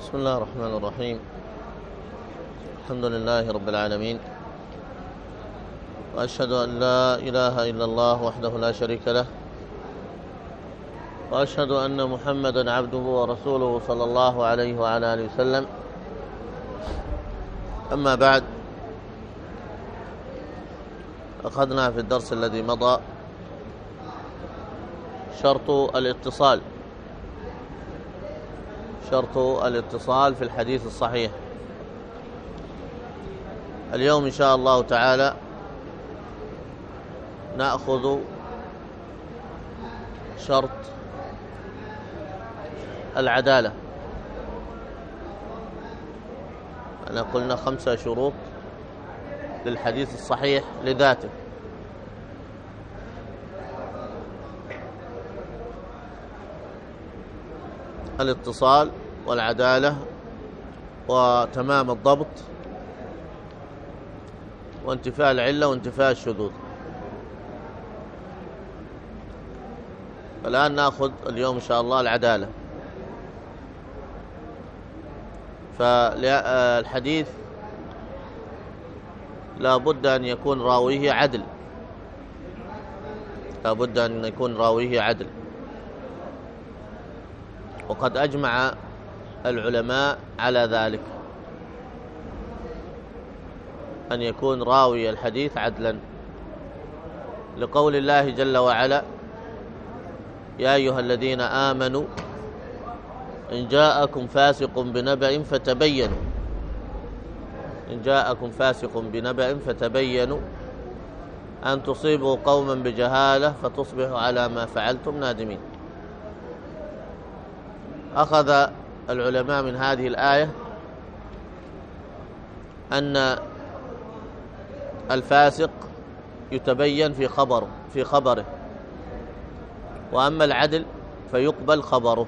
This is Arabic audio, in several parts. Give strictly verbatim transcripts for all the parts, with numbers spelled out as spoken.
بسم الله الرحمن الرحيم. الحمد لله رب العالمين، وأشهد أن لا إله إلا الله وحده لا شريك له، وأشهد أن محمدا عبده ورسوله صلى الله عليه وعلى آله وسلم. أما بعد، أخذنا في الدرس الذي مضى شرط الاتصال شرط الاتصال في الحديث الصحيح. اليوم إن شاء الله تعالى نأخذ شرط العدالة. أنا قلنا خمسة شروط للحديث الصحيح لذاته. الاتصال والعدالة وتمام الضبط وانتفاء العلة وانتفاء الشذوذ. الآن نأخذ اليوم إن شاء الله العدالة. فالحديث لا بد أن يكون راويه عدل لا بد أن يكون راويه عدل وقد أجمع العلماء على ذلك، أن يكون راوي الحديث عدلا، لقول الله جل وعلا: يا أيها الذين آمنوا إن جاءكم فاسق بنبأ فتبينوا إن جاءكم فاسق بنبأ فتبينوا أن تصيبوا قوما بجهالة فتصبحوا على ما فعلتم نادمين. أخذ العلماء من هذه الآية أن الفاسق يتبين في خبره في خبره وأما العدل فيقبل خبره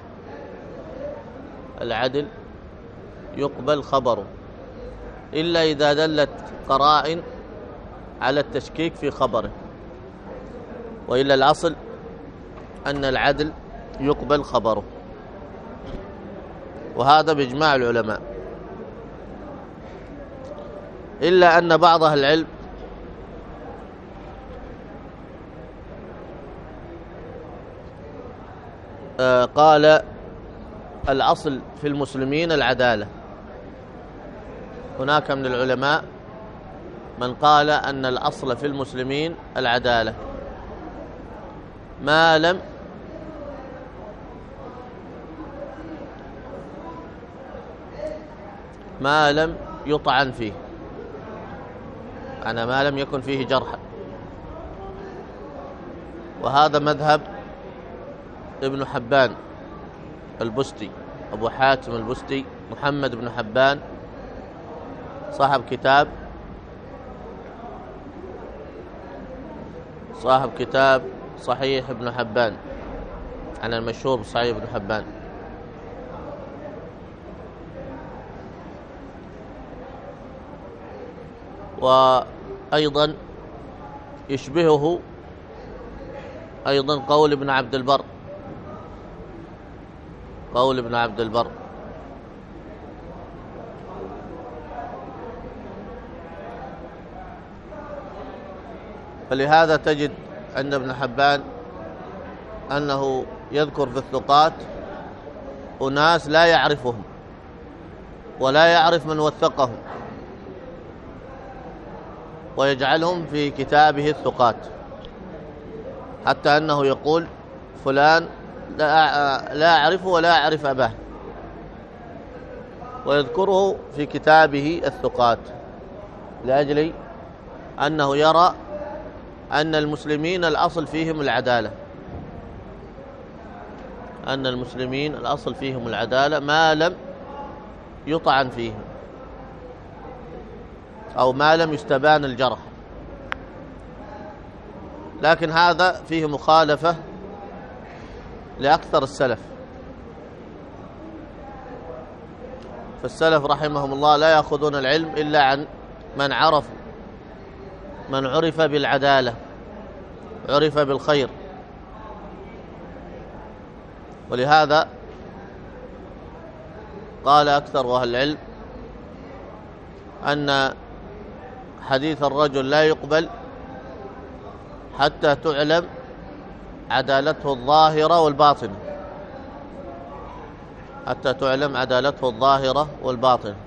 العدل يقبل خبره إلا إذا دلت قرائن على التشكيك في خبره، وإلا الأصل أن العدل يقبل خبره، وهذا بإجماع العلماء. إلا أن بعض أهل العلم قال الأصل في المسلمين العدالة. هناك من العلماء من قال أن الأصل في المسلمين العدالة ما لم ما لم يطعن فيه، أنا ما لم يكن فيه جرح. وهذا مذهب ابن حبان البستي، أبو حاتم البستي، محمد بن حبان، صاحب كتاب صاحب كتاب صحيح ابن حبان، عن المشهور بصحيح ابن حبان. وأيضا يشبهه أيضا قول ابن عبد البر قول ابن عبد البر فلهذا تجد عند ابن حبان أنه يذكر في الثقات أناس لا يعرفهم ولا يعرف من وثقهم، ويجعلهم في كتابه الثقات، حتى أنه يقول فلان لا أعرفه ولا أعرف أباه، ويذكره في كتابه الثقات لأجل أنه يرى أن المسلمين الأصل فيهم العدالة أن المسلمين الأصل فيهم العدالة ما لم يطعن فيهم أو ما لم يستبان الجرح. لكن هذا فيه مخالفة لأكثر السلف، فالسلف رحمهم الله لا يأخذون العلم إلا عن من عرفوا من عرف بالعدالة، عرف بالخير. ولهذا قال أكثر أهل العلم أن حديث الرجل لا يقبل حتى تعلم عدالته الظاهرة والباطنة، حتى تعلم عدالته الظاهرة والباطنة.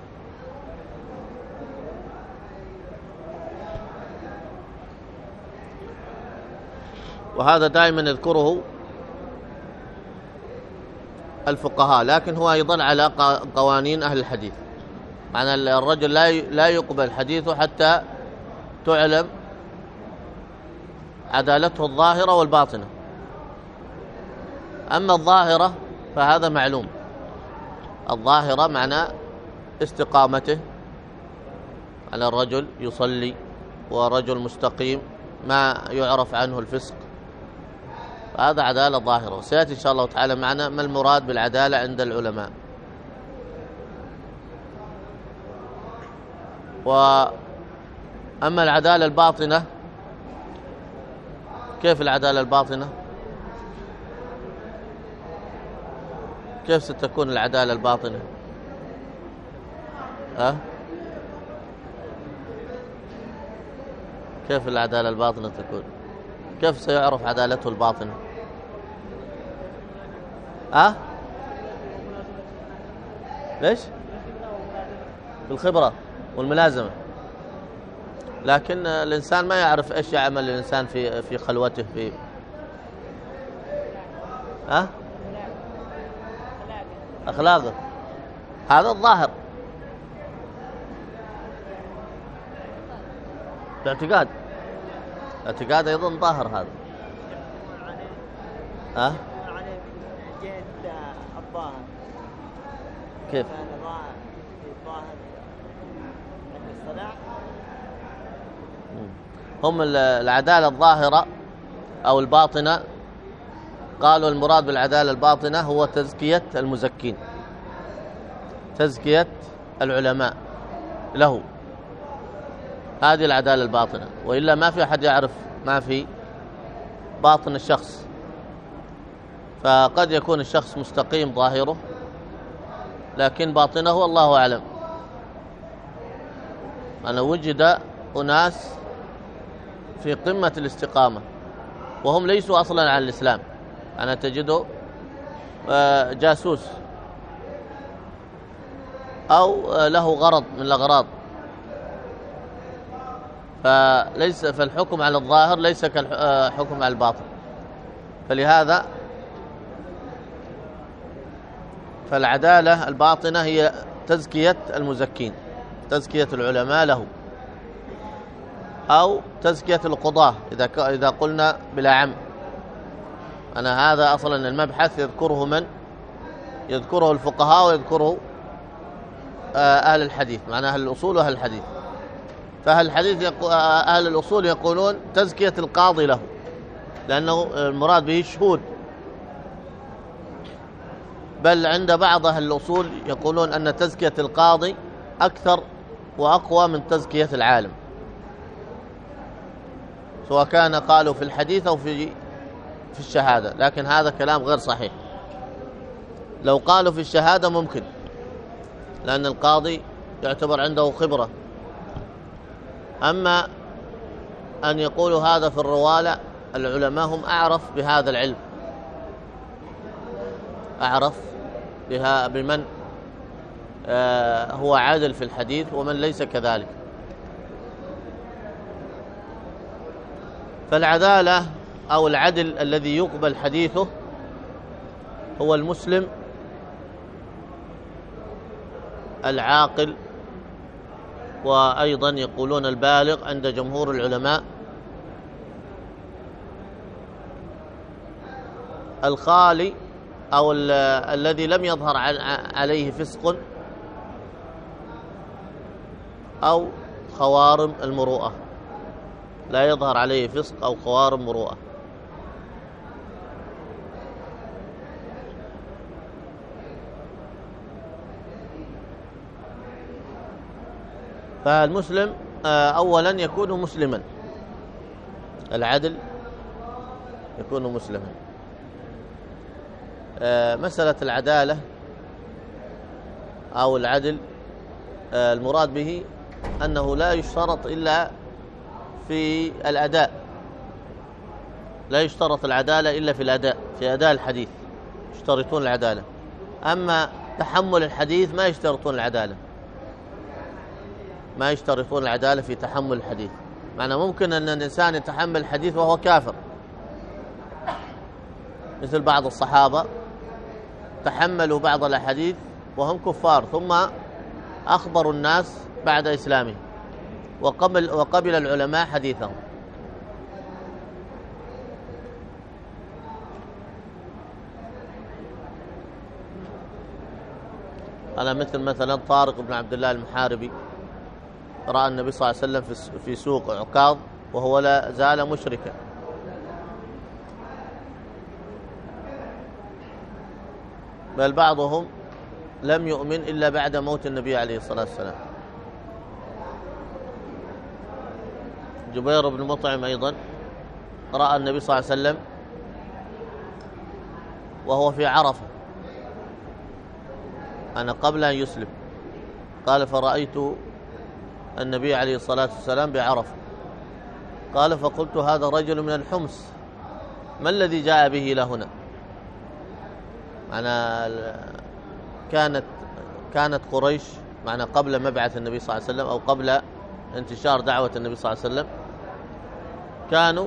وهذا دائما يذكره الفقهاء، لكن هو أيضا على قوانين أهل الحديث، معنى الرجل لا يقبل حديثه حتى تعلم عدالته الظاهرة والباطنة. أما الظاهرة فهذا معلوم، الظاهرة معنى استقامته، على الرجل يصلي ورجل مستقيم ما يعرف عنه الفسق، فهذا عدالة ظاهرة. وسيأتي إن شاء الله تعالى معنا ما المراد بالعدالة عند العلماء. وأما العدالة الباطنة، كيف العدالة الباطنة؟ كيف ستكون العدالة الباطنة؟ أه؟ كيف العدالة الباطنة تكون؟ كيف سيعرف عدالته الباطنة؟ أه؟ ليش؟ بالخبرة والملازمة، لكن الإنسان ما يعرف إيش يعمل الإنسان في في خلوته في أه؟ أخلاقه، هذا الظاهر. الاعتقاد الاعتقاد أيضا ظاهر هذا. أه؟ كيف؟ هم العدالة الظاهرة أو الباطنة قالوا المراد بالعدالة الباطنة هو تزكية المزكين، تزكية العلماء له، هذه العدالة الباطنة. وإلا ما في أحد يعرف ما في باطن الشخص، فقد يكون الشخص مستقيم ظاهره لكن باطنه الله أعلم. أنا وجد أناس في قمة الاستقامة وهم ليسوا أصلا عن الإسلام، أنا تجده جاسوس أو له غرض من الأغراض، فليس فالحكم على الظاهر ليس كالحكم على الباطن. فلهذا فالعدالة الباطنة هي تزكية المزكين، تزكية العلماء له، أو تزكية القضاة إذا إذا قلنا بلا عم. أنا هذا أصلا المبحث يذكره من؟ يذكره الفقهاء ويذكره أهل الحديث، معنى أهل الأصول وأهل الحديث. فأهل الحديث يقو... أهل الأصول يقولون تزكية القاضي له، لأنه المراد به الشهود، بل عند بعض أهل الأصول يقولون أن تزكية القاضي أكثر وأقوى من تزكية العالم، سواء كان قالوا في الحديث أو في في الشهادة، لكن هذا كلام غير صحيح. لو قالوا في الشهادة ممكن، لأن القاضي يعتبر عنده خبرة، أما أن يقولوا هذا في الروالة، العلماء هم أعرف بهذا العلم، أعرف بها بمن آه هو عادل في الحديث ومن ليس كذلك. فالعدالة أو العدل الذي يقبل حديثه هو المسلم العاقل، وأيضا يقولون البالغ عند جمهور العلماء، الخالي أو الذي لم يظهر عليه فسق أو خوارم المروءة، لا يظهر عليه فسق أو خوارم مروءة. فالمسلم أولا يكون مسلما، العدل يكون مسلما. مسألة العدالة أو العدل المراد به أنه لا يشترط إلا في الأداء، لا يشترط العدالة إلا في الأداء، في أداء الحديث يشترطون العدالة. أما تحمل الحديث ما يشترطون العدالة، ما يشترطون العدالة في تحمل الحديث. معنى ممكن أن الإنسان يتحمل الحديث وهو كافر، مثل بعض الصحابة تحملوا بعض الأحاديث وهم كفار، ثم أخبروا الناس بعد إسلامهم وقبل, وقبل العلماء حديثهم. أنا مثل مثلا طارق بن عبد الله المحاربي رأى النبي صلى الله عليه وسلم في سوق عكاظ وهو لا زال مشركا، بل بعضهم لم يؤمن إلا بعد موت النبي عليه الصلاة والسلام. جبير بن مطعم أيضا رأى النبي صلى الله عليه وسلم وهو في عرفة، أنا قبل أن يسلم، قال فرأيت النبي عليه الصلاة والسلام بعرفة، قال فقلت هذا رجل من الحمص، ما الذي جاء به إلى هنا؟ أنا كانت كانت قريش معنا قبل مبعث النبي صلى الله عليه وسلم أو قبل انتشار دعوة النبي صلى الله عليه وسلم، كانوا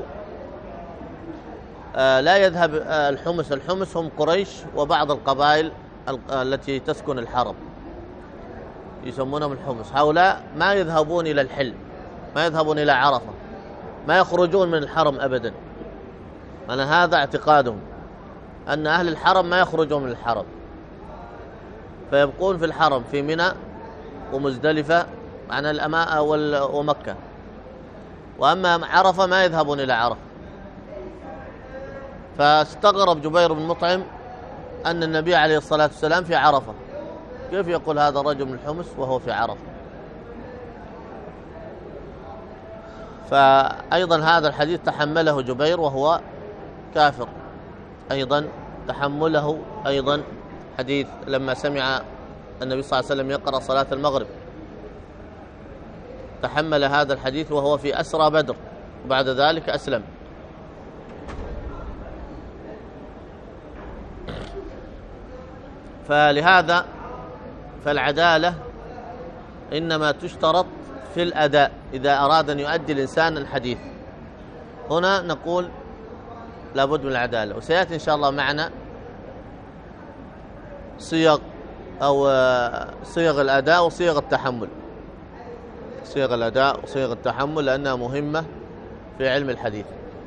آه لا يذهب آه الحمص الحمص هم قريش وبعض القبائل التي تسكن الحرم يسمونهم الحمص، هؤلاء ما يذهبون إلى الحل، ما يذهبون إلى عرفة، ما يخرجون من الحرم أبدا. أنا هذا اعتقادهم، أن أهل الحرم ما يخرجون من الحرم، فيبقون في الحرم في منى ومزدلفة عن الأماء ومكة، وأما عرفة ما يذهبون إلى عرفة. فاستغرب جبير بن مطعم أن النبي عليه الصلاة والسلام في عرفة، كيف يقول هذا الرجل من الحمص وهو في عرفة؟ فأيضا هذا الحديث تحمله جبير وهو كافر، أيضا تحمله أيضا حديث لما سمع النبي صلى الله عليه وسلم يقرأ صلاة المغرب، تحمل هذا الحديث وهو في أسرى بدر، بعد ذلك أسلم. فلهذا فالعدالة إنما تشترط في الأداء إذا أراد أن يؤدي الإنسان الحديث. هنا نقول لابد من العدالة، وسيأتي إن شاء الله معنا صيغ أو صيغ الأداء وصيغ التحمل، صيغ الأداء وصيغ التحمل لأنها مهمة في علم الحديث.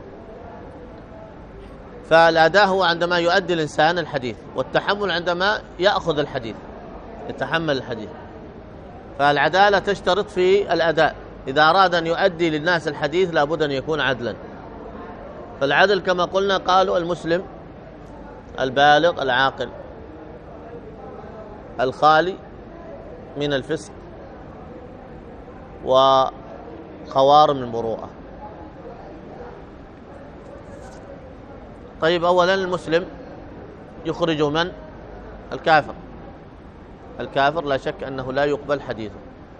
فالأداء هو عندما يؤدي الإنسان الحديث، والتحمل عندما يأخذ الحديث يتحمل الحديث. فالعدالة تشترط في الأداء، إذا أراد أن يؤدي للناس الحديث لابد أن يكون عدلا. فالعدل كما قلنا قالوا المسلم البالغ العاقل الخالي من الفسق وخوارم المروءة. طيب، أولا المسلم يخرج من؟ الكافر. الكافر لا شك أنه لا يقبل حديثه،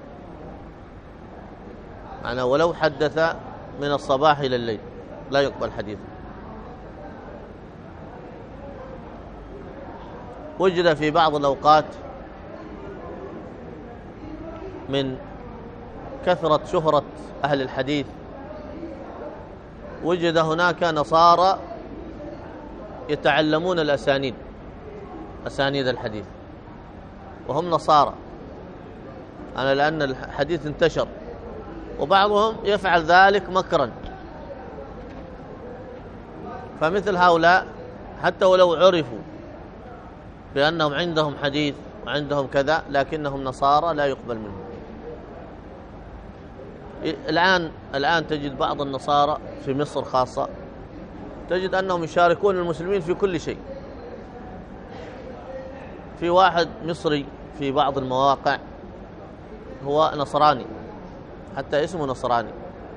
معنى ولو حدث من الصباح إلى الليل لا يقبل حديثه. وجد في بعض الأوقات من كثرة شهرة أهل الحديث وجد هناك نصارى يتعلمون الأسانيد، أسانيد الحديث، وهم نصارى، أنا لأن الحديث انتشر، وبعضهم يفعل ذلك مكرا. فمثل هؤلاء حتى ولو عرفوا بأنهم عندهم حديث وعندهم كذا لكنهم نصارى لا يقبل منهم. الآن الآن تجد بعض النصارى في مصر خاصة تجد أنهم يشاركون المسلمين في كل شيء. في واحد مصري في بعض المواقع هو نصراني، حتى اسمه نصراني،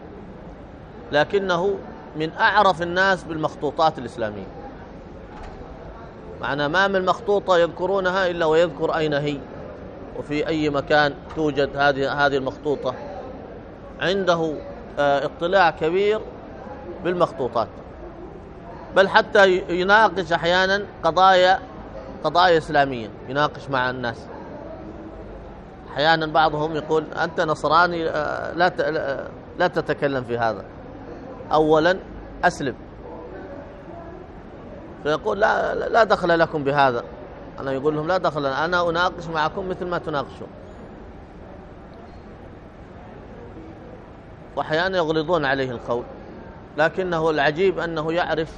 لكنه من أعرف الناس بالمخطوطات الإسلامية، معنى ما من مخطوطة يذكرونها إلا ويذكر أين هي وفي أي مكان توجد هذه هذه المخطوطة، عنده اطلاع كبير بالمخطوطات، بل حتى يناقش أحيانا قضايا قضايا إسلامية، يناقش مع الناس. أحيانا بعضهم يقول أنت نصراني، لا لا تتكلم في هذا، أولا أسلم. فيقول لا لا دخل لكم بهذا. أنا يقول لهم لا دخل، أنا أناقش معكم مثل ما تناقشون. وأحيانا يغلظون عليه القول، لكنه العجيب أنه يعرف،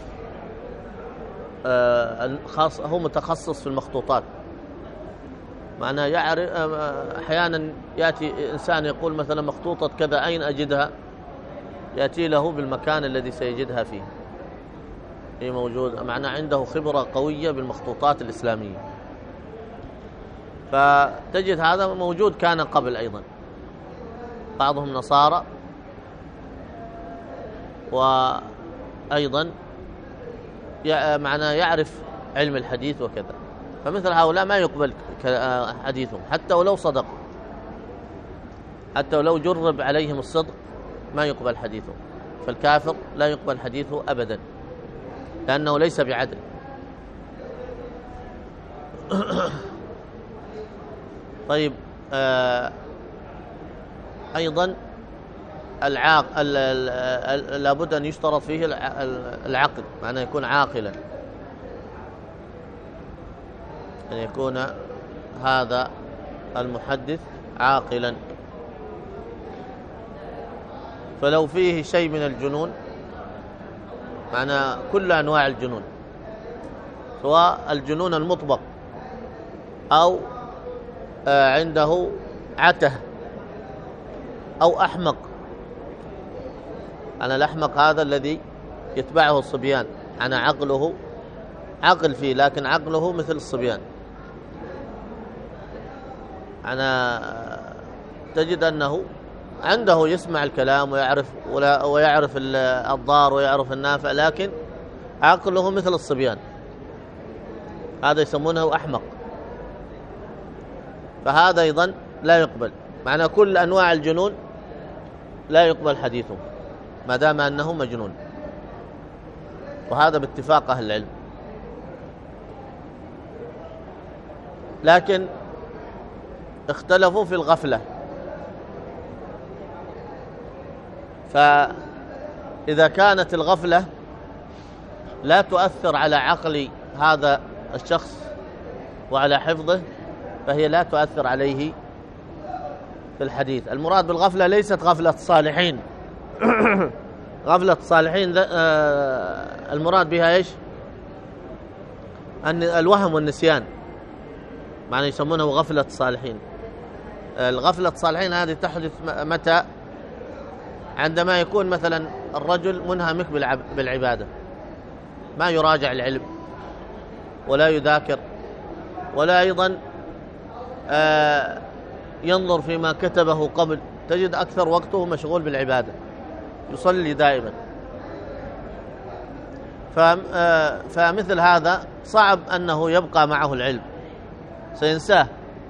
خاص هو متخصص في المخطوطات، معناه يعرف. أحيانا يأتي إنسان يقول مثلا مخطوطة كذا أين أجدها، يأتي له بالمكان الذي سيجدها فيه، هي موجودة، معناه عنده خبرة قوية بالمخطوطات الإسلامية. فتجد هذا موجود كان قبل أيضا، بعضهم نصارى وأيضا معناه يعرف علم الحديث وكذا. فمثل هؤلاء ما يقبل حديثهم حتى ولو صدق، حتى ولو جرب عليهم الصدق ما يقبل حديثه. فالكافر لا يقبل حديثه أبدا، لأنه ليس بعدل. طيب، آه أيضا العاق لابد أن يشترط فيه العقل، معناه يكون عاقلا، أن يكون هذا المحدث عاقلا. فلو فيه شيء من الجنون، معناه كل أنواع الجنون، سواء الجنون المطبق أو عنده عته أو أحمق. أنا الأحمق هذا الذي يتبعه الصبيان، أنا عقله عقل فيه لكن عقله مثل الصبيان. أنا تجد أنه عنده يسمع الكلام ويعرف ويعرف الضار ويعرف النافع، لكن عقله مثل الصبيان، هذا يسمونه أحمق. فهذا أيضا لا يقبل، معنى كل أنواع الجنون لا يقبل حديثه ما دام أنه مجنون، وهذا باتفاق أهل العلم. لكن اختلفوا في الغفلة، فإذا كانت الغفلة لا تؤثر على عقل هذا الشخص وعلى حفظه، فهي لا تؤثر عليه في الحديث. المراد بالغفلة ليست غفلة الصالحين. غفلة الصالحين المراد بها إيش؟ أن الوهم والنسيان، معنى يسمونه غفلة الصالحين. الغفلة الصالحين هذه تحدث متى؟ عندما يكون مثلا الرجل منهمك بالعبادة، ما يراجع العلم ولا يذاكر ولا أيضا ينظر فيما كتبه قبل، تجد أكثر وقته مشغول بالعبادة، يصلي دائما. فمثل هذا صعب أنه يبقى معه العلم، سينساه.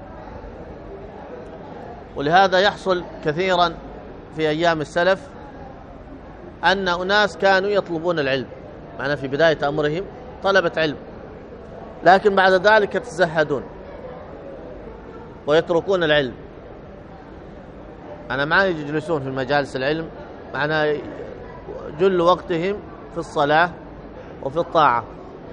ولهذا يحصل كثيرا في أيام السلف أن أناس كانوا يطلبون العلم، معنا في بداية أمرهم طلبة علم، لكن بعد ذلك يتزهدون ويتركون العلم. أنا ما يجلسون في مجالس العلم، معنا جل وقتهم في الصلاة وفي الطاعة.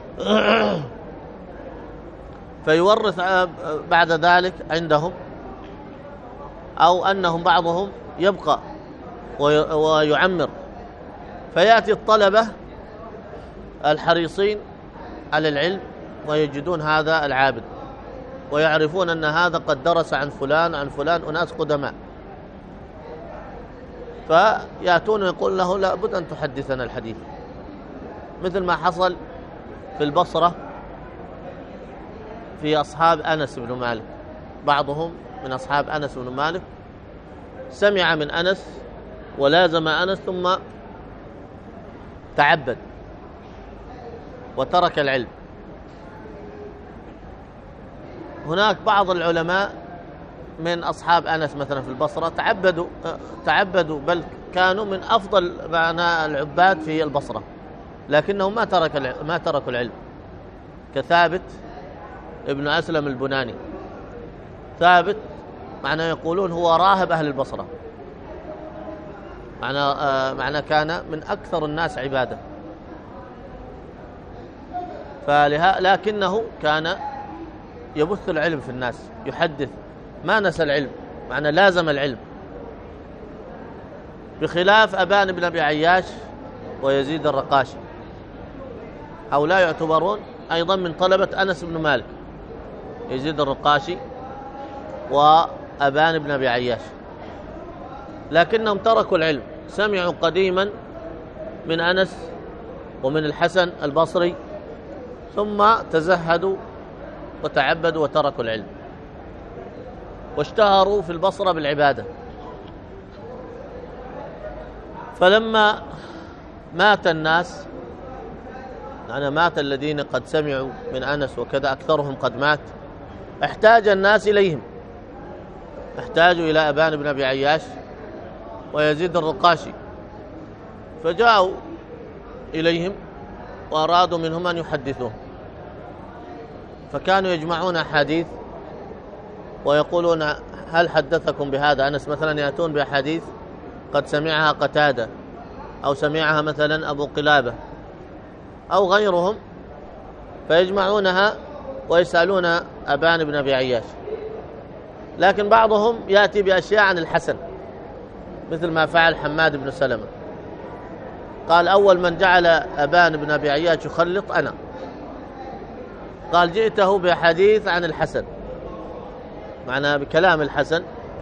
فيورث بعد ذلك عندهم، أو أنهم بعضهم يبقى ويعمر، فيأتي الطلبة الحريصين على العلم ويجدون هذا العابد، ويعرفون أن هذا قد درس عن فلان عن فلان أناس قدماء، فيأتون ويقول له لا بد أن تحدثنا الحديث، مثل ما حصل في البصرة في أصحاب أنس بن مالك. بعضهم من أصحاب أنس بن مالك سمع من أنس ولازم أنس ثم تعبد وترك العلم. هناك بعض العلماء من أصحاب أنس مثلا في البصرة تعبدوا تعبدوا بل كانوا من أفضل معنى العباد في البصرة، لكنهم ما ترك ما تركوا العلم، كثابت ابن أسلم البناني. ثابت معنى يقولون هو راهب أهل البصرة، معنى آه معنى كان من أكثر الناس عبادة، فلها لكنه كان يبث العلم في الناس، يحدث، ما نسى العلم، معنى لازم العلم، بخلاف أبان بن أبي عياش ويزيد الرقاشي. هؤلاء يعتبرون أيضا من طلبة أنس بن مالك، يزيد الرقاشي وأبان بن أبي عياش، لكنهم تركوا العلم، سمعوا قديما من أنس ومن الحسن البصري، ثم تزهدوا وتعبدوا وتركوا العلم، واشتهروا في البصرة بالعبادة. فلما مات الناس، يعني مات الذين قد سمعوا من أنس وكذا، أكثرهم قد مات، احتاج الناس إليهم، احتاجوا إلى أبان بن أبي عياش ويزيد الرقاشي، فجاءوا إليهم وأرادوا منهم أن يحدثوه، فكانوا يجمعون أحاديث ويقولون هل حدثكم بهذا أنس؟ مثلا يأتون بأحاديث قد سمعها قتادة أو سمعها مثلا أبو قلابة أو غيرهم، فيجمعونها ويسألون أبان بن أبي عياش. لكن بعضهم يأتي بأشياء عن الحسن، مثل ما فعل حماد بن سلمة، قال أول من جعل أبان بن أبي عياش يخلط أنا، قال جئته بحديث عن الحسن، معناه بكلام الحسن،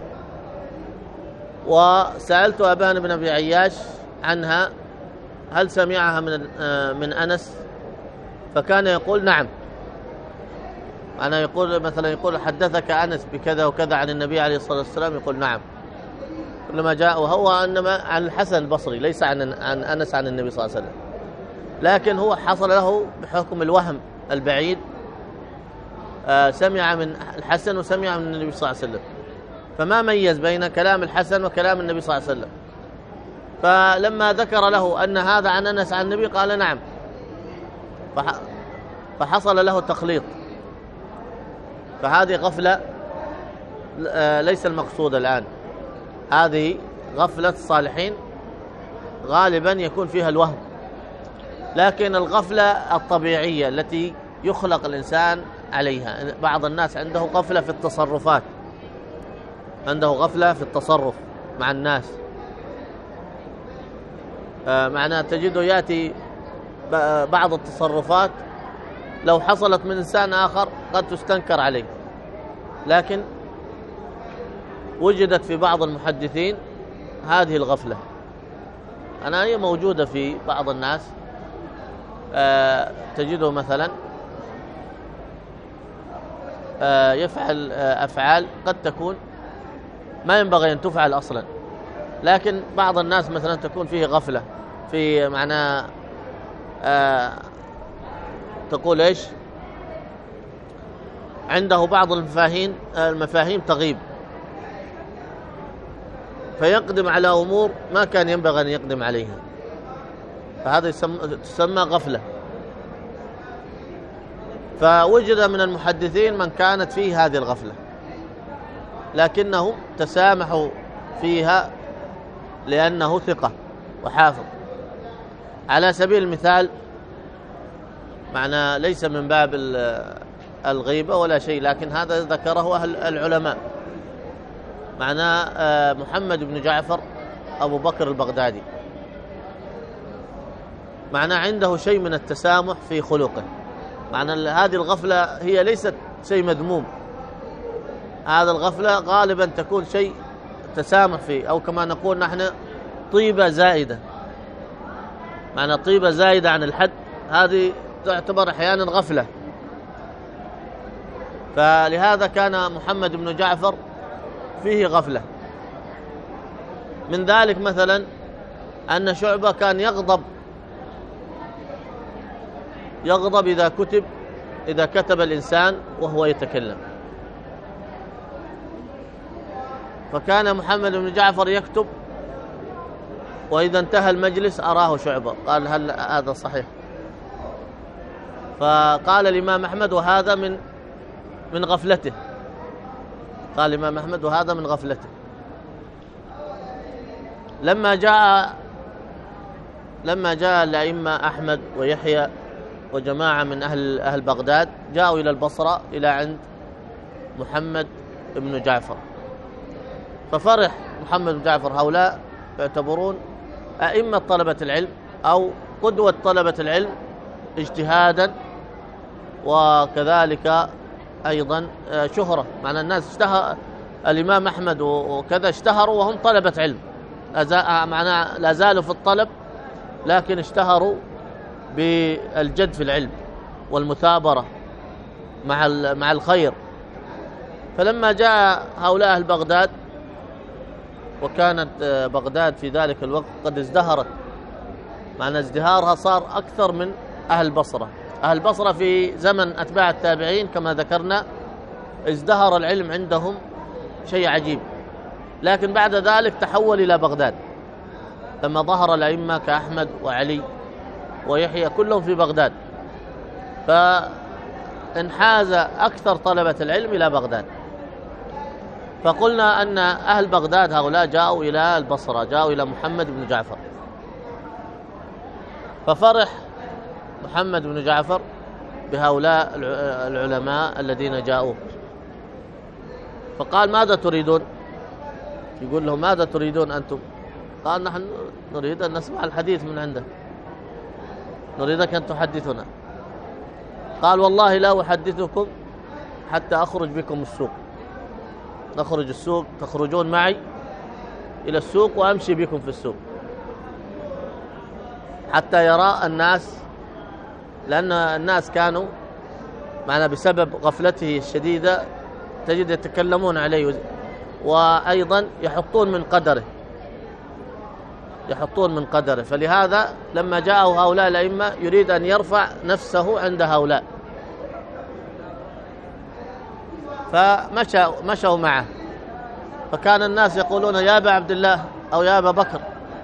وسألت أبان بن أبي عياش عنها هل سمعها من من أنس؟ فكان يقول نعم، معناه يقول مثلا يقول حدثك أنس بكذا وكذا عن النبي عليه الصلاة والسلام، يقول نعم، كلما جاء، وهو إنما عن الحسن البصري ليس عن عن أنس عن النبي صلى الله عليه وسلم، لكن هو حصل له بحكم الوهم البعيد، آه سمع من الحسن وسمع من النبي صلى الله عليه وسلم، فما ميز بين كلام الحسن وكلام النبي صلى الله عليه وسلم. فلما ذكر له أن هذا عن أنس عن النبي قال نعم، فحصل له تخليط. فهذه غفلة ليس المقصود الآن، هذه غفلة الصالحين غالبا يكون فيها الوهم، لكن الغفلة الطبيعية التي يخلق الإنسان عليها، بعض الناس عنده غفلة في التصرفات، عنده غفلة في التصرف مع الناس، آه معناه تجده يأتي بعض التصرفات لو حصلت من إنسان آخر قد تستنكر عليه، لكن وجدت في بعض المحدثين هذه الغفلة. أنا هي موجودة في بعض الناس، آه تجده مثلا آه يفعل آه أفعال قد تكون ما ينبغي أن تفعل أصلا، لكن بعض الناس مثلا تكون فيه غفلة في معنى آه تقول إيش، عنده بعض المفاهيم المفاهيم تغيب، فيقدم على أمور ما كان ينبغي أن يقدم عليها، فهذا تسمى غفلة. فوجد من المحدثين من كانت فيه هذه الغفلة، لكنهم تسامحوا فيها لأنه ثقة وحافظ. على سبيل المثال، معنى ليس من باب الغيبة ولا شيء، لكن هذا ذكره أهل العلماء، معنى محمد بن جعفر أبو بكر البغدادي، معنى عنده شيء من التسامح في خلقه، معنى هذه الغفلة هي ليست شيء مذموم، هذا الغفلة غالبا تكون شيء تسامح فيه، أو كما نقول نحن طيبة زائدة، معنى طيبة زائدة عن الحد، هذه تعتبر أحيانا غفلة. فلهذا كان محمد بن جعفر فيه غفلة. من ذلك مثلا أن شعبة كان يغضب يغضب إذا كتب إذا كتب الإنسان وهو يتكلم، فكان محمد بن جعفر يكتب، وإذا انتهى المجلس أراه شعبة قال هل هذا صحيح؟ فقال الإمام أحمد وهذا من من غفلته، قال الإمام أحمد وهذا من غفلته. لما جاء لما جاء الأئمة أحمد ويحيى وجماعة من أهل أهل بغداد جاءوا إلى البصرة إلى عند محمد بن جعفر، ففرح محمد بن جعفر. هؤلاء يعتبرون أئمة طلبة العلم أو قدوة طلبة العلم اجتهادا، وكذلك أيضا شهرة، معنى الناس اشتهر الإمام أحمد وكذا اشتهروا وهم طلبة علم، معنى لا زالوا في الطلب لكن اشتهروا بالجد في العلم والمثابرة مع مع الخير. فلما جاء هؤلاء أهل بغداد، وكانت بغداد في ذلك الوقت قد ازدهرت، معنى ازدهارها صار أكثر من أهل البصرة. أهل البصرة في زمن أتباع التابعين كما ذكرنا ازدهر العلم عندهم شيء عجيب، لكن بعد ذلك تحول إلى بغداد لما ظهر الأئمة كأحمد وعلي ويحيى كلهم في بغداد، فانحاز أكثر طلبة العلم إلى بغداد. فقلنا أن أهل بغداد هؤلاء جاءوا إلى البصرة، جاءوا إلى محمد بن جعفر، ففرح محمد بن جعفر بهؤلاء العلماء الذين جاءوا، فقال ماذا تريدون؟ يقول لهم ماذا تريدون أنتم؟ قال نحن نريد أن نسمع الحديث من عنده، نريدك أن تحدثنا. قال والله لا أحدثكم حتى أخرج بكم السوق، نخرج السوق، تخرجون معي إلى السوق وأمشي بكم في السوق حتى يرى الناس، لأن الناس كانوا معنا بسبب غفلته الشديدة تجد يتكلمون عليه، وأيضا يحطون من قدره يحطون من قدره فلهذا لما جاءوا هؤلاء الأئمة يريد أن يرفع نفسه عند هؤلاء، فمشوا مشوا معه. فكان الناس يقولون يا أبا عبد الله أو يا أبا بكر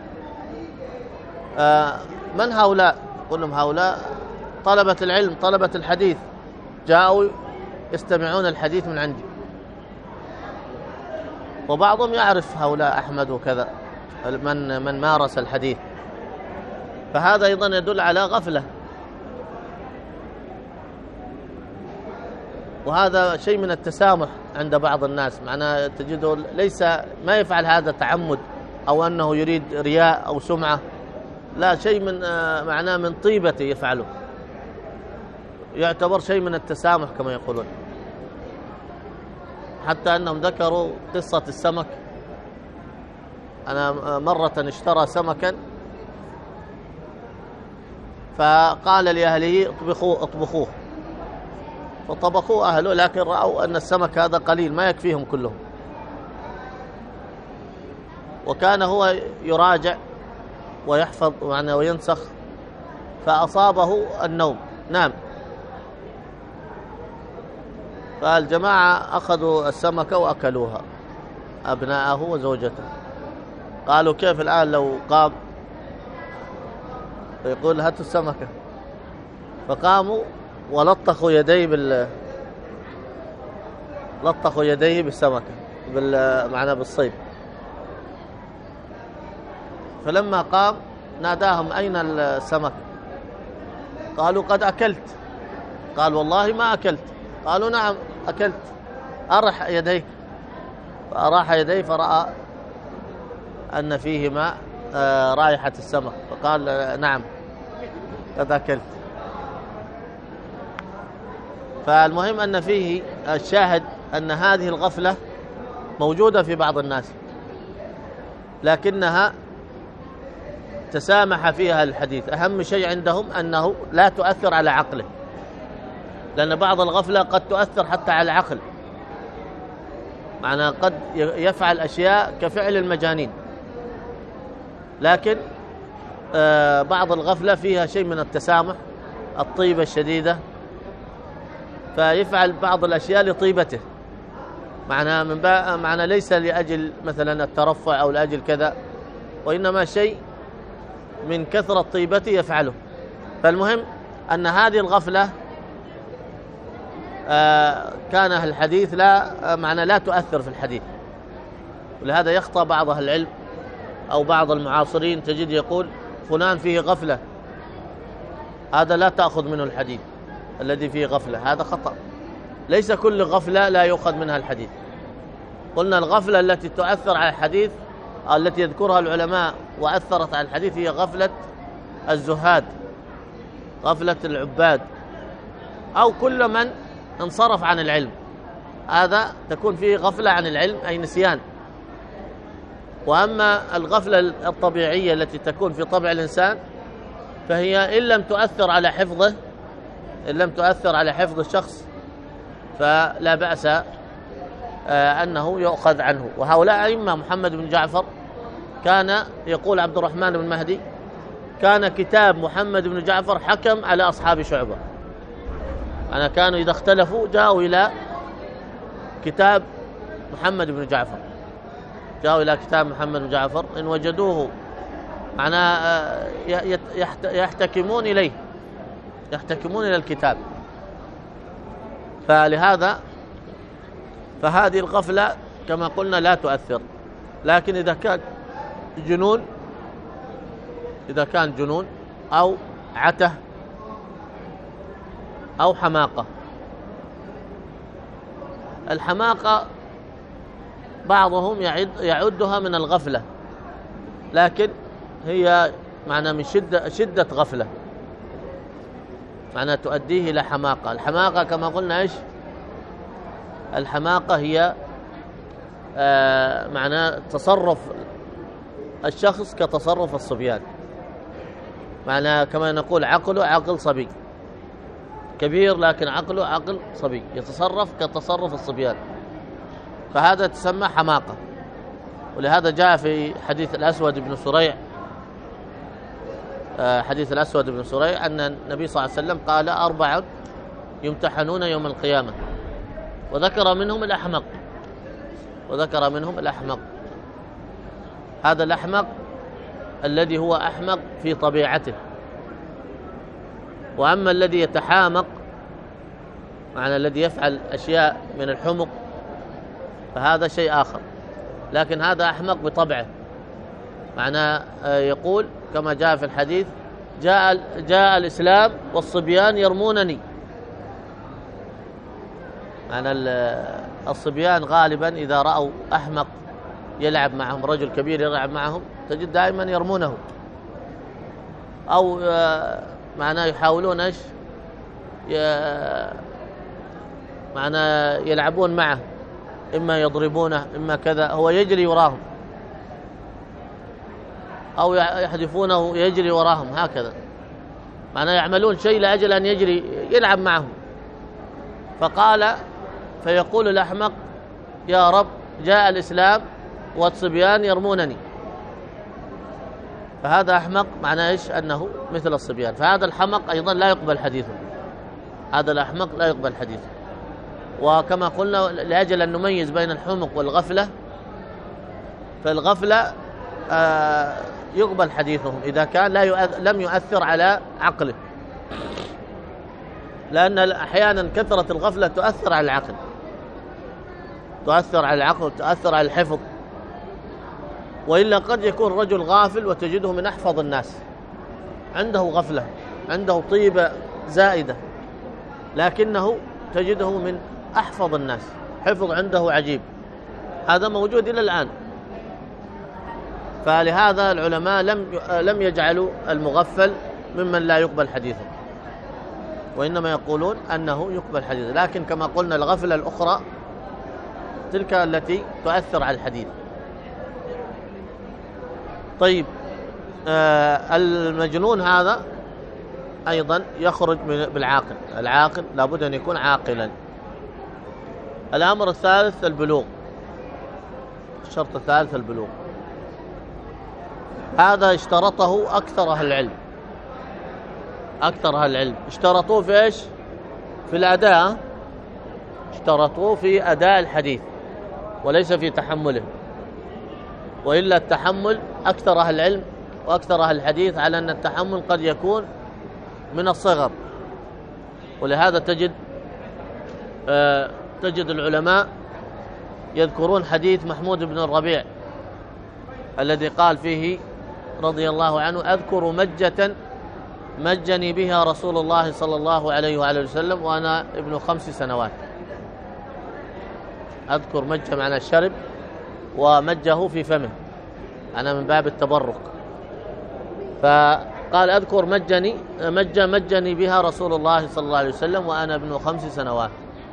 آه من هؤلاء؟ يقول لهم هؤلاء طلبة العلم، طلبة الحديث، جاءوا يستمعون الحديث من عندي. وبعضهم يعرف هؤلاء أحمد وكذا من من مارس الحديث، فهذا أيضا يدل على غفلة، وهذا شيء من التسامح عند بعض الناس، معناه تجده ليس ما يفعل هذا تعمد أو أنه يريد رياء أو سمعة، لا، شيء من معناه من طيبته يفعله، يعتبر شيء من التسامح كما يقولون. حتى أنهم ذكروا قصة السمك، أنا مرة اشترى سمكا فقال لأهله اطبخوه اطبخوه فطبخوه أهله، لكن رأوا أن السمك هذا قليل ما يكفيهم كلهم، وكان هو يراجع ويحفظ يعني وينسخ، فأصابه النوم نام. فالجماعة أخذوا السمكة وأكلوها، أبناءه وزوجته. قالوا كيف الآن لو قام يقول هاتوا السمكة؟ فقاموا ولطخوا يديه بال لطخوا يديه بالسمكة بال معناه بالصيد. فلما قام ناداهم أين السمك؟ قالوا قد أكلت. قال والله ما أكلت. قالوا نعم أكلت، أرح يديك. فأراح يديه فرأى أن فيهما رائحة السمك، فقال نعم قد أكلت. فالمهم أن فيه الشاهد أن هذه الغفلة موجودة في بعض الناس، لكنها تسامح فيها الحديث. أهم شيء عندهم أنه لا تؤثر على عقله، لأن بعض الغفلة قد تؤثر حتى على العقل، معنى قد يفعل أشياء كفعل المجانين، لكن بعض الغفلة فيها شيء من التسامح، الطيبة الشديدة، فيفعل بعض الأشياء لطيبته، معنى من بقى معنى ليس لأجل مثلا الترفع أو لأجل كذا، وإنما شيء من كثرة طيبته يفعله. فالمهم أن هذه الغفلة آه كان الحديث لا آه معنى لا تؤثر في الحديث، ولهذا يخطأ بعض أهل العلم أو بعض المعاصرين تجد يقول فلان فيه غفلة، هذا لا تأخذ منه الحديث الذي فيه غفلة، هذا خطأ. ليس كل غفلة لا يؤخذ منها الحديث. قلنا الغفلة التي تؤثر على الحديث التي يذكرها العلماء وأثرت على الحديث هي غفلة الزهاد، غفلة العباد، أو كل من انصرف عن العلم، هذا تكون فيه غفلة عن العلم أي نسيان. وأما الغفلة الطبيعية التي تكون في طبع الإنسان فهي إن لم تؤثر على حفظه إن لم تؤثر على حفظ الشخص فلا بأس أنه يؤخذ عنه. وهؤلاء أئمة محمد بن جعفر كان يقول عبد الرحمن بن مهدي كان كتاب محمد بن جعفر حكم على أصحاب شعبة. أنا كانوا إذا اختلفوا جاءوا إلى كتاب محمد بن جعفر جاءوا إلى كتاب محمد بن جعفر إن وجدوه معناه يحتكمون إليه يحتكمون إلى الكتاب. فلهذا فهذه الغفلة كما قلنا لا تؤثر. لكن إذا كان جنون إذا كان جنون أو عته أو حماقة. الحماقة بعضهم يعد يعدها من الغفلة، لكن هي معنى من شدة شدة غفلة، معنى تؤديه إلى حماقة. الحماقة كما قلنا إيش؟ الحماقة هي آه معنى تصرف الشخص كتصرف الصبيان، معنى كما نقول عقله عقل صبي كبير لكن عقله عقل صبي، يتصرف كتصرف الصبيان، فهذا تسمى حماقة. ولهذا جاء في حديث الأسود بن سريع حديث الأسود بن سريع أن النبي صلى الله عليه وسلم قال أربعة يمتحنون يوم القيامة، وذكر منهم الأحمق وذكر منهم الأحمق. هذا الأحمق الذي هو أحمق في طبيعته. وأما الذي يتحامق معنى الذي يفعل أشياء من الحمق فهذا شيء آخر، لكن هذا أحمق بطبعه. معنى يقول كما جاء في الحديث جاء, جاء الإسلام والصبيان يرمونني. معنى الصبيان غالبا إذا رأوا أحمق يلعب معهم، رجل كبير يلعب معهم، تجد دائما يرمونه أو معناه يحاولون إيش معناه يلعبون معه، إما يضربونه إما كذا، هو يجري وراهم أو يحذفونه يجري وراهم، هكذا معناه يعملون شيء لأجل أن يجري يلعب معهم. فقال فيقول الأحمق يا رب جاء الإسلام والصبيان يرمونني، فهذا أحمق معناه إيش؟ أنه مثل الصبيان. فهذا الحمق أيضا لا يقبل حديثه، هذا الأحمق لا يقبل حديثه. وكما قلنا لأجل أن نميز بين الحمق والغفلة، فالغفلة آه يقبل حديثهم إذا كان لا يؤث... لم يؤثر على عقله، لأن أحيانا كثرة الغفلة تؤثر على العقل تؤثر على العقل تؤثر على الحفظ. وإلا قد يكون رجل غافل وتجده من أحفظ الناس، عنده غفلة عنده طيبة زائدة، لكنه تجده من أحفظ الناس، حفظ عنده عجيب، هذا موجود إلى الآن. فلهذا العلماء لم لم يجعلوا المغفل ممن لا يقبل حديثه، وإنما يقولون أنه يقبل حديثه. لكن كما قلنا الغفلة الأخرى تلك التي تؤثر على الحديث. طيب آه المجنون هذا أيضا يخرج من بالعاقل، العاقل لابد أن يكون عاقلا. الأمر الثالث البلوغ، الشرط الثالث البلوغ. هذا اشترطه أكثر أهل العلم أكثر أهل العلم اشترطوه في إيش؟ في الأداء، اشترطوه في أداء الحديث. وليس في تحمله، وإلا التحمل أكثر أهل العلم وأكثر أهل الحديث على أن التحمل قد يكون من الصغر. ولهذا تجد آه تجد العلماء يذكرون حديث محمود بن الربيع الذي قال فيه رضي الله عنه: أذكر مجة مجني بها رسول الله صلى الله عليه وآله وسلم وأنا ابن خمس سنوات. أذكر مجة معنى الشرب، ومجه في فمه، أنا من باب التبرك. فقال: أذكر مجني مجة مجني بها رسول الله صلى الله عليه وسلم وأنا ابن خمس سنوات.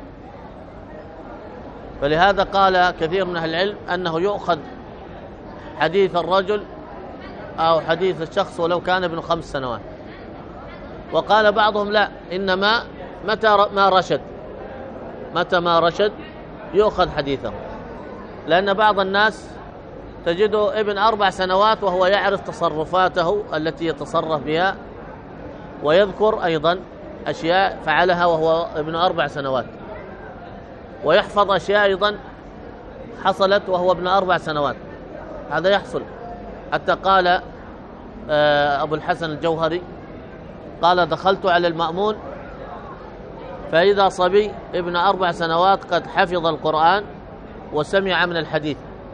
فلهذا قال كثير من أهل العلم أنه يؤخذ حديث الرجل أو حديث الشخص ولو كان ابن خمس سنوات. وقال بعضهم: لا، إنما متى ما رشد متى ما رشد يؤخذ حديثه، لأن بعض الناس تجده ابن أربع سنوات وهو يعرف تصرفاته التي يتصرف بها، ويذكر أيضا أشياء فعلها وهو ابن أربع سنوات، ويحفظ أشياء أيضا حصلت وهو ابن أربع سنوات. هذا يحصل. حتى قال أبو الحسن الجوهري قال: دخلت على المأمون فإذا صبي ابن أربع سنوات قد حفظ القرآن وسمع من الحديث.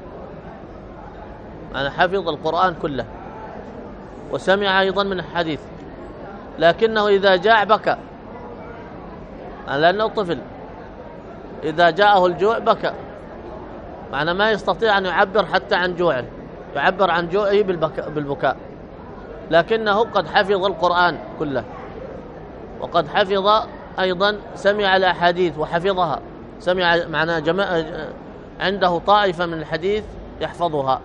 أنا حفظ القرآن كله وسمع أيضا من الحديث، لكنه إذا جاع بكى، لأنه طفل، إذا جاءه الجوع بكى، معنى ما يستطيع أن يعبر حتى عن جوعه، يعبر عن جوعه بالبكاء، لكنه قد حفظ القرآن كله، وقد حفظ أيضا سمع الأحاديث وحفظها، سمع معنى جماعة عنده طائفة من الحديث يحفظها.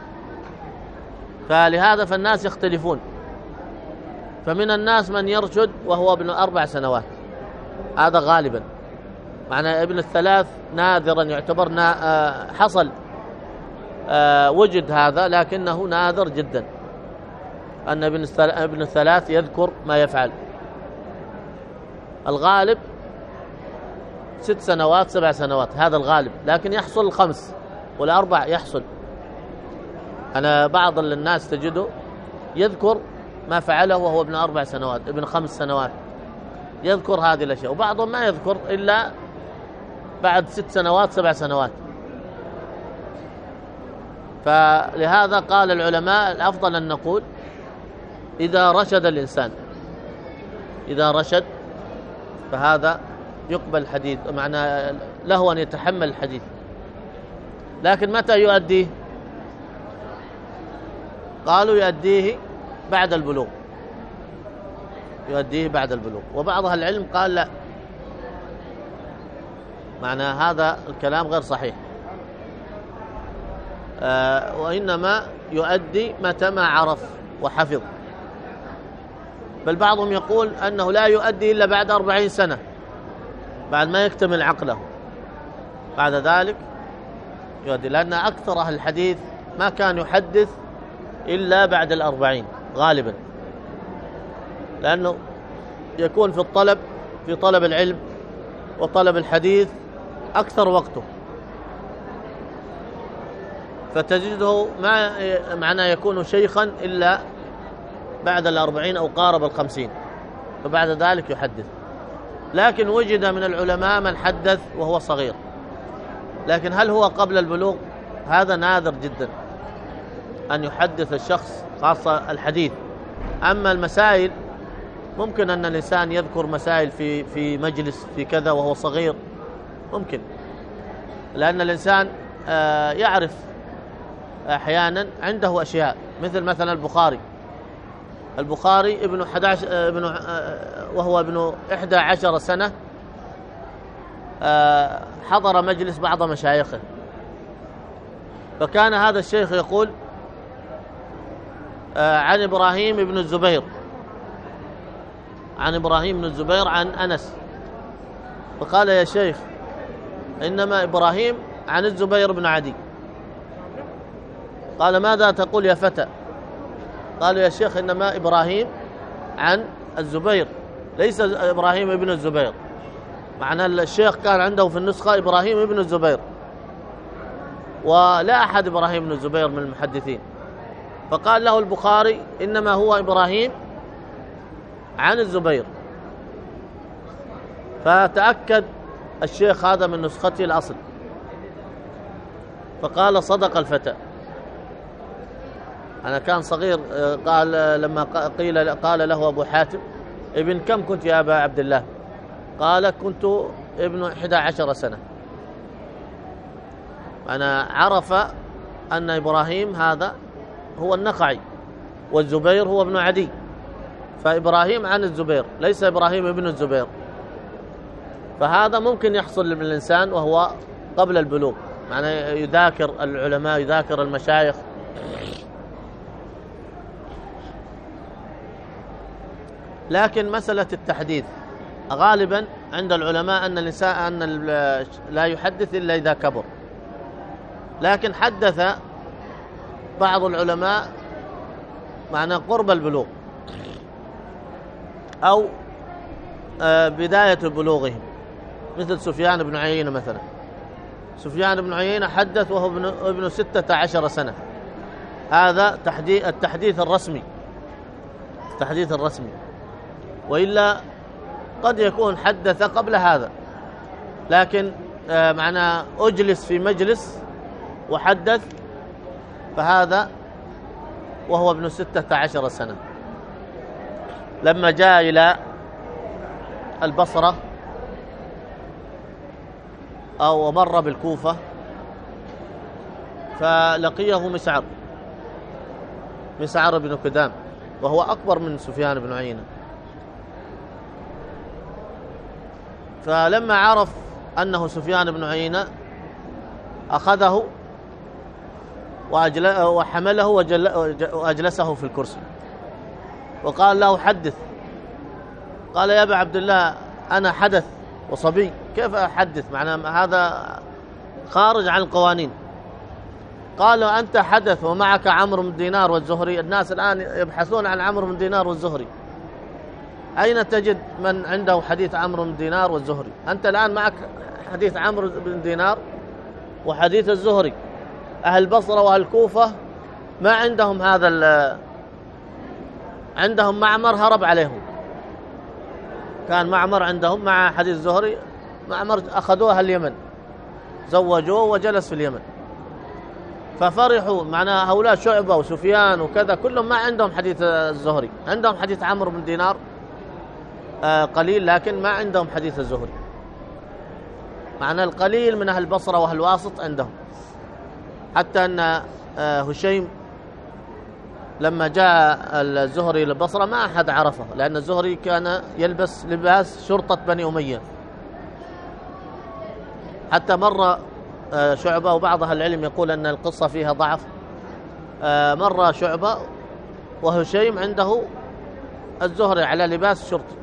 فلهذا فالناس يختلفون، فمن الناس من يرشد وهو ابن أربع سنوات، هذا غالبا. معنى ابن الثلاث نادرا يعتبر حصل وجد هذا، لكنه نادر جدا أن ابن الثلاث يذكر ما يفعل. الغالب ست سنوات سبع سنوات، هذا الغالب، لكن يحصل الخمس والأربع يحصل. أنا بعض الناس تجده يذكر ما فعله وهو ابن أربع سنوات ابن خمس سنوات، يذكر هذه الأشياء، وبعضهم ما يذكر إلا بعد ست سنوات سبع سنوات. فلهذا قال العلماء: الأفضل أن نقول إذا رشد الإنسان، إذا رشد فهذا يقبل الحديث، معنى له أن يتحمل الحديث. لكن متى يؤديه؟ قالوا يؤديه بعد البلوغ، يؤديه بعد البلوغ. وبعض أهل العلم قال لا، معنى هذا الكلام غير صحيح، آه وإنما يؤدي متى ما عرف وحفظ. بل بعضهم يقول أنه لا يؤدي إلا بعد أربعين سنة، بعد ما يكتمل عقله، بعد ذلك يؤدي، لأن أكثر أهل الحديث ما كان يحدث إلا بعد الأربعين غالبا، لأنه يكون في الطلب في طلب العلم وطلب الحديث أكثر وقته، فتجده ما معنى يكون شيخا إلا بعد الأربعين أو قارب الخمسين، فبعد ذلك يحدث. لكن وجد من العلماء من حدث وهو صغير، لكن هل هو قبل البلوغ؟ هذا نادر جدا أن يحدث الشخص، خاصة الحديث. أما المسائل ممكن أن الإنسان يذكر مسائل في في مجلس في كذا وهو صغير، ممكن، لأن الإنسان يعرف أحيانا عنده أشياء، مثل مثلا البخاري البخاري ابن أحد عشر ابن وهو ابن إحدى عشر سنة حضر مجلس بعض مشايخه، فكان هذا الشيخ يقول عن إبراهيم بن الزبير عن إبراهيم بن الزبير عن أنس، فقال: يا شيخ، إنما إبراهيم عن الزبير بن عدي. قال: ماذا تقول يا فتى؟ قالوا: يا شيخ، إنما إبراهيم عن الزبير، ليس إبراهيم ابن الزبير. معنى الشيخ كان عنده في النسخة إبراهيم ابن الزبير، ولا أحد إبراهيم بن الزبير من المحدثين. فقال له البخاري إنما هو إبراهيم عن الزبير. فتأكد الشيخ هذا من نسخته الأصل، فقال صدق الفتى. أنا كان صغير، قال لما قيل قال له أبو حاتم ابن كم كنت يا أبا عبد الله؟ قال كنت ابن إحدى عشر سنة. أنا عرف أن إبراهيم هذا هو النخعي والزبير هو ابن عدي، فإبراهيم عن الزبير ليس إبراهيم ابن الزبير. فهذا ممكن يحصل للإنسان وهو قبل البلوغ، معناه يذاكر العلماء يذاكر المشايخ. لكن مسألة التحديث غالبا عند العلماء أن الإنسان أن لا يحدث إلا إذا كبر، لكن حدث بعض العلماء معنى قرب البلوغ أو بداية بلوغهم، مثل سفيان بن عيينة مثلا. سفيان بن عيينة حدث وهو ابن, ابن ستة عشر سنة. هذا تحديث التحديث الرسمي، التحديث الرسمي. وإلا قد يكون حدث قبل هذا، لكن معناه أجلس في مجلس وحدث، فهذا وهو ابن ستة عشر سنة. لما جاء إلى البصرة أو مر بالكوفة فلقيه مسعر مسعر بن كدام، وهو أكبر من سفيان بن عيينة. فلما عرف أنه سفيان بن عيينة أخذه وحمله وأجلسه في الكرسي وقال له حدث. قال يا أبا عبد الله أنا حدث وصبي، كيف أحدث؟ معنى هذا خارج عن القوانين. قال أنت حدث ومعك عمرو بن دينار والزهري، الناس الآن يبحثون عن عمرو بن دينار والزهري، أين تجد من عنده حديث عمرو بن دينار والزهري؟ أنت الآن معك حديث عمرو بن دينار وحديث الزهري. أهل البصرة وأهل الكوفة ما عندهم هذا، عندهم معمر هرب عليهم، كان معمر عندهم مع حديث الزهري، معمر أخذوه اليمن زوجوه وجلس في اليمن. ففرحوا، معنى هؤلاء شعبة وسفيان وكذا كلهم ما عندهم حديث الزهري، عندهم حديث عمرو بن دينار قليل، لكن ما عندهم حديث الزهري. معنى القليل من أهل البصرة وأهل الواسط عندهم. حتى أن هشيم لما جاء الزهري إلى البصرة ما أحد عرفه، لأن الزهري كان يلبس لباس شرطة بني أمية. حتى مر شعبة، وبعض أهل العلم يقول أن القصة فيها ضعف، مر شعبة وهشيم عنده الزهري على لباس شرطي،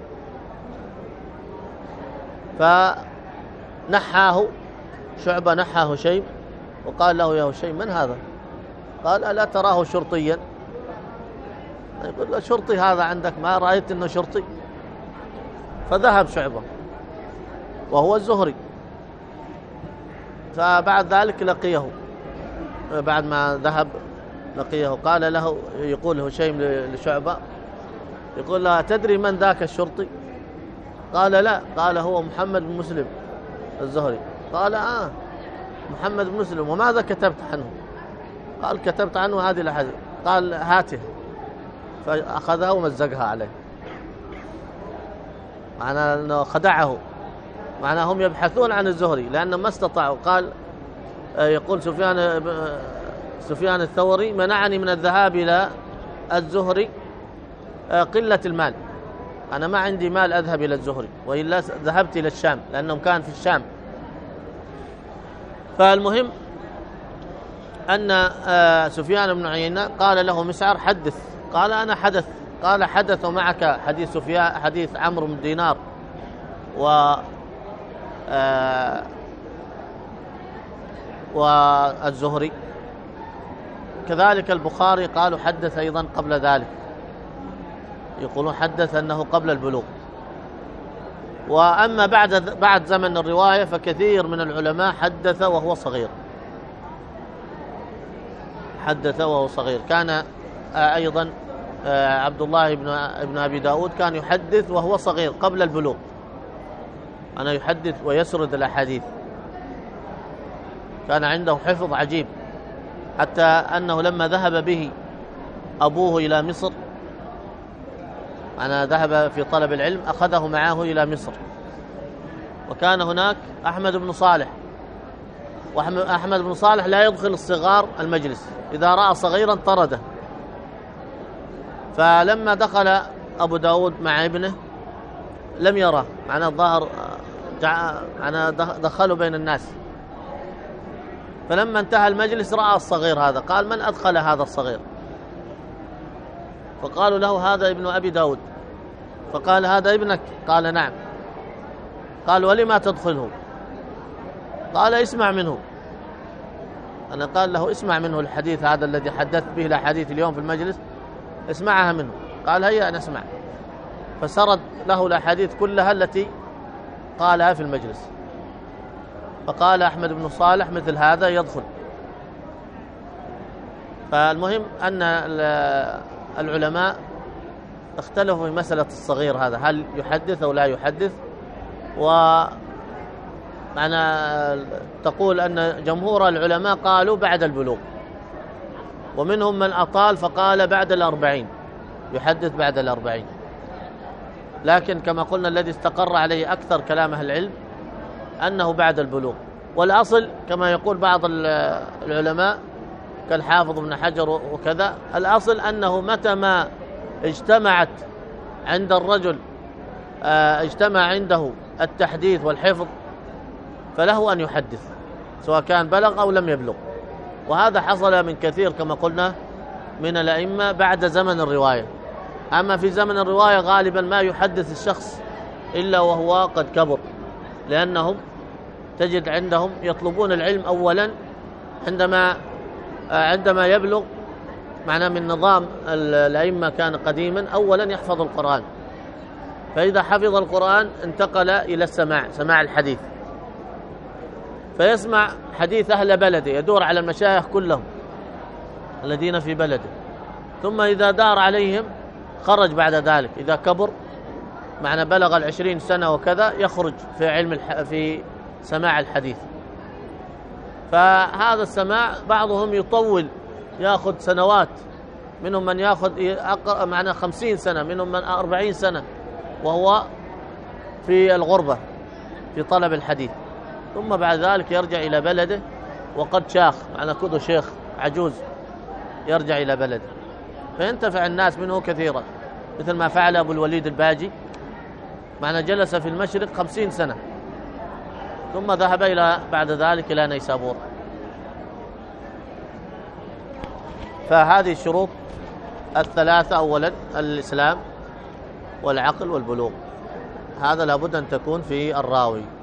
فنحاه شعبة، نحى هشيم وقال له يا هشيم من هذا؟ قال ألا تراه شرطيا؟ يقول له شرطي هذا عندك، ما رأيت أنه شرطي؟ فذهب شعبة وهو الزهري. فبعد ذلك لقيه، بعد ما ذهب لقيه، قال له، يقول هشيم لشعبة، يقول له تدري من ذاك الشرطي؟ قال لا. قال هو محمد بن مسلم الزهري. قال آه محمد بن مسلم، وماذا كتبت عنه؟ قال كتبت عنه هذه الأحاديث. قال هاته، فأخذها ومزقها عليه، معناه أنه خدعه، معناه هم يبحثون عن الزهري لأنه ما استطاعوا. قال يقول سفيان سفيان الثوري منعني من الذهاب إلى الزهري قلة المال، أنا ما عندي مال أذهب إلى الزهري، وإلا ذهبت إلى الشام لأنهم كان في الشام. فالمهم أن سفيان بن عيينة قال له مسعر حدث. قال أنا حدث. قال حدث معك حديث سفيان حديث عمرو بن دينار و والزهري. كذلك البخاري قالوا حدث أيضا قبل ذلك، يقولون حدث أنه قبل البلوغ. وأما بعد بعد زمن الرواية فكثير من العلماء حدث وهو صغير، حدث وهو صغير. كان أيضا عبد الله بن ابن أبي داود كان يحدث وهو صغير قبل البلوغ، أنا يحدث ويسرد الأحاديث، كان عنده حفظ عجيب، حتى أنه لما ذهب به أبوه إلى مصر، أنا ذهب في طلب العلم، أخذه معه إلى مصر، وكان هناك أحمد بن صالح، وأحمد بن صالح لا يدخل الصغار المجلس، إذا رأى صغيرا طرده. فلما دخل أبو داود مع ابنه لم يره، معنى الظاهر معنى دخلوا بين الناس، فلما انتهى المجلس رأى الصغير هذا، قال: من أدخل هذا الصغير؟ فقالوا له: هذا ابن أبي داود. فقال: هذا ابنك؟ قال: نعم. قال: ولما تدخله؟ قال: اسمع منه. أنا قال له: اسمع منه الحديث هذا الذي حدثت به الأحاديث اليوم في المجلس، اسمعها منه. قال: هيا نسمع. فسرد له الأحاديث كلها التي قالها في المجلس. فقال أحمد بن صالح: مثل هذا يدخل. فالمهم أن العلماء اختلفوا في مسألة الصغير هذا، هل يحدث أو لا يحدث. ومعنى تقول أن جمهور العلماء قالوا بعد البلوغ، ومنهم من أطال فقال بعد الأربعين، يحدث بعد الأربعين. لكن كما قلنا الذي استقر عليه أكثر كلام أهل العلم أنه بعد البلوغ. والأصل كما يقول بعض العلماء كالحافظ ابن حجر وكذا، الأصل أنه متى ما اجتمعت عند الرجل اجتمع عنده التحديث والحفظ فله أن يحدث، سواء كان بلغ أو لم يبلغ. وهذا حصل من كثير كما قلنا من الأئمة بعد زمن الرواية. أما في زمن الرواية غالبا ما يحدث الشخص إلا وهو قد كبر، لأنهم تجد عندهم يطلبون العلم أولا عندما عندما يبلغ. معناه من نظام الأئمة كان قديما أولا يحفظ القرآن، فإذا حفظ القرآن انتقل إلى السماع، سماع الحديث، فيسمع حديث أهل بلده، يدور على المشايخ كلهم الذين في بلده، ثم إذا دار عليهم خرج بعد ذلك، إذا كبر معنى بلغ العشرين سنة وكذا يخرج في علم الح... في سماع الحديث. فهذا السماع بعضهم يطول، يأخذ سنوات، منهم من يأخذ أقر... معنى خمسين سنة، منهم من أربعين سنة وهو في الغربة في طلب الحديث، ثم بعد ذلك يرجع إلى بلده وقد شاخ، معنى كده شيخ عجوز، يرجع إلى بلده فينتفع الناس منه كثيرا، مثل ما فعل أبو الوليد الباجي، معنى جلس في المشرق خمسين سنة ثم ذهب إلى بعد ذلك إلى نيسابور. فهذه الشروط الثلاثة: أولا الإسلام والعقل والبلوغ، هذا لابد أن تكون في الراوي.